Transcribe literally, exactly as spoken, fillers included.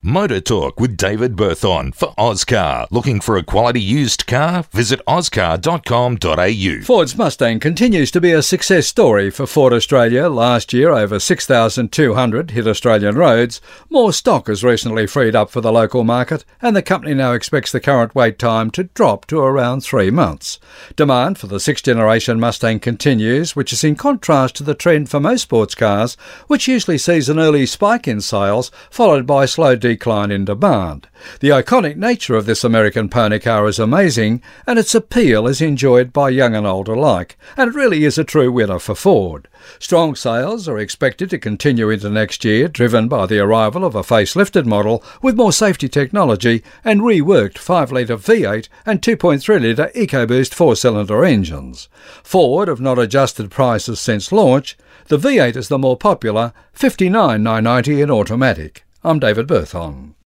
Motor Talk with David Berthon for Ozcar. Looking for a quality used car? Visit ozcar dot com dot a u. Ford's Mustang continues to be a success story for Ford Australia. Last year, over six thousand two hundred hit Australian roads. More stock has recently freed up for the local market, and the company now expects the current wait time to drop to around three months. Demand for the sixth generation Mustang continues, which is in contrast to the trend for most sports cars, which usually sees an early spike in sales followed by a slow decline in demand. The iconic nature of this American pony car is amazing, and its appeal is enjoyed by young and old alike, and it really is a true winner for Ford. Strong sales are expected to continue into next year, driven by the arrival of a facelifted model with more safety technology and reworked five litre V eight and two point three litre EcoBoost four-cylinder engines. Ford have not adjusted prices since launch. The V eight is the more popular, fifty-nine thousand nine hundred ninety in automatic. I'm David Berthon.